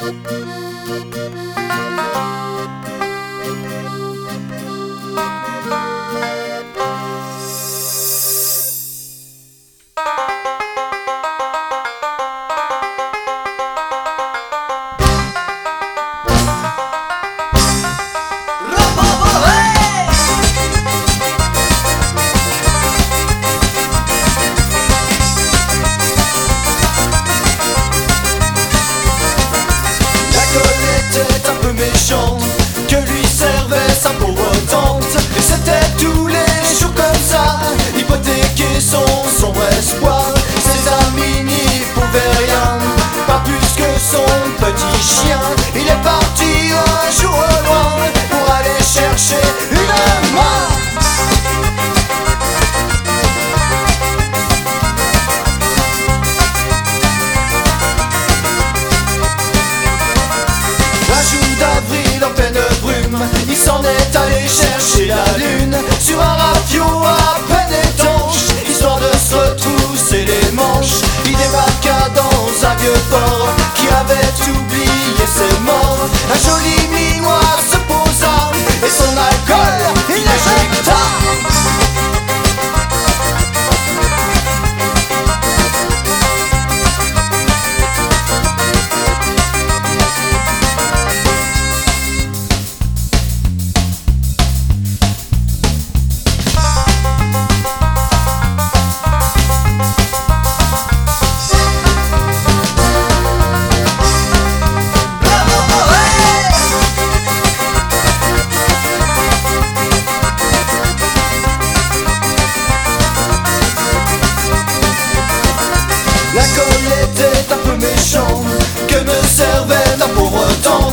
Que lui servait sa pauvre tante. Et c'était tous les jours comme ça, hypothéquer son sombre espoir. Ses amis n'y pouvaient rien, pas plus que son petit chien. Il est parti un jour au loin pour aller chercher une main. D'avril en pleine brume, il s'en est allé chercher la lune sur un rafiot à peine étanche, histoire de se retrousser les manches. Il débarqua dans un vieux port qui avait oublié ses morts. Un joli minois se posa et son alcool il l'éjecta. L'alcool était un peu méchant, que me servait la pauvre tante.